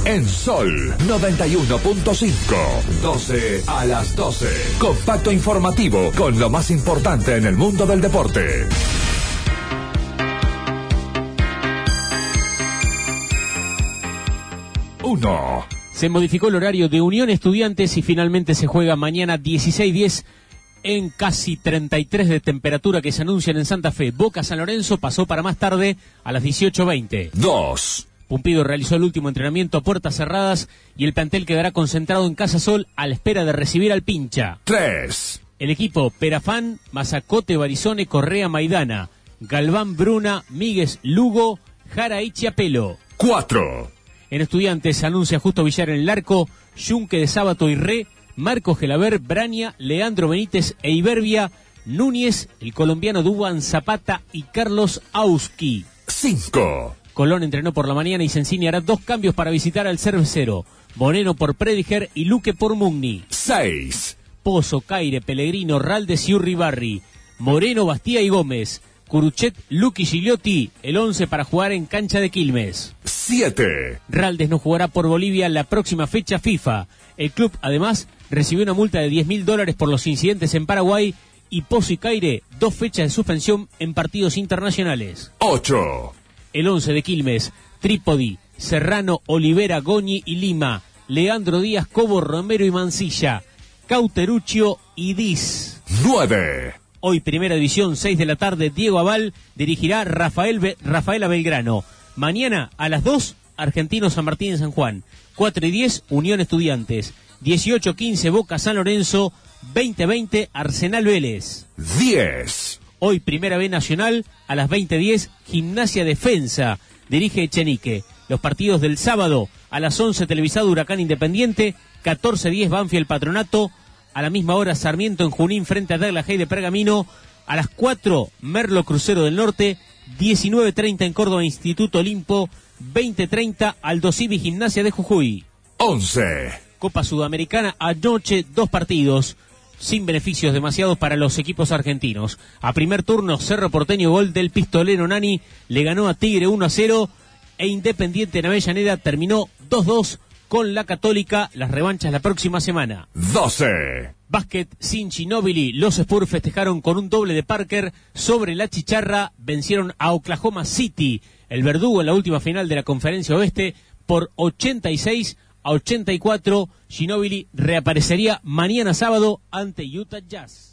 En Sol 91.5, 12 a las 12. Compacto informativo con lo más importante en el mundo del deporte. Uno. Se modificó el horario de Unión Estudiantes y finalmente se juega mañana 16:10 en casi 33 de temperatura que se anuncian en Santa Fe. Boca San Lorenzo pasó para más tarde a las 18:20. 2. Pumpido realizó el último entrenamiento a puertas cerradas y el plantel quedará concentrado en Casa Sol a la espera de recibir al Pincha. 3. El equipo Perafán, Mazacote, Barizone, Correa, Maidana, Galván, Bruna, Míguez, Lugo, Jara y Chiapelo. 4. En Estudiantes se anuncia Justo Villar en el arco, Yunque de Sábato y Re, Marco Gelaber, Braña, Leandro Benítez e Iberbia, Núñez, el colombiano Duván Zapata y Carlos Auski. 5. Colón entrenó por la mañana y Sensini hará 2 cambios para visitar al Cervecero. Moreno por Prediger y Luque por Mugni. 6. Pozo, Caire, Pellegrino, Raldes y Urribarri. Moreno, Bastía y Gómez. Curuchet, Luqui, Gigliotti, el 11 para jugar en cancha de Quilmes. 7. Raldes no jugará por Bolivia la próxima fecha FIFA. El club, además, recibió una multa de $10.000 por los incidentes en Paraguay y Pozo y Caire 2 fechas de suspensión en partidos internacionales. 8. El 11 de Quilmes, Trípodi, Serrano, Olivera, Goñi y Lima, Leandro Díaz, Cobo, Romero y Mancilla, Cauteruccio y Diz. 9. Hoy, Primera División, 6 de la tarde, Diego Aval dirigirá Rafaela Belgrano. Mañana, a las 2, Argentino San Martín en San Juan. 4:10, Unión Estudiantes. 18:15, Boca San Lorenzo. 20:20, Arsenal Vélez. 10. Hoy, Primera B Nacional, a las 20:10, Gimnasia Defensa. Dirige Echenique. Los partidos del sábado, a las 11, televisado Huracán Independiente. 14:10, Banfield Patronato. A la misma hora, Sarmiento en Junín frente a Daglajey de Pergamino. A las 4, Merlo Crucero del Norte. 19:30 en Córdoba, Instituto Olimpo. 20:30, Aldosivi Gimnasia de Jujuy. 11. Copa Sudamericana, anoche 2 partidos, sin beneficios demasiados para los equipos argentinos. A primer turno, Cerro Porteño, gol del pistolero Nani, le ganó a Tigre 1-0, e Independiente en Avellaneda terminó 2-2 con la Católica. Las revanchas la próxima semana. 12. Básquet, Cinchi, Nobili, los Spurs festejaron con un doble de Parker sobre la chicharra, vencieron a Oklahoma City, el verdugo en la última final de la Conferencia Oeste, por 86-84. Ginóbili reaparecería mañana sábado ante Utah Jazz.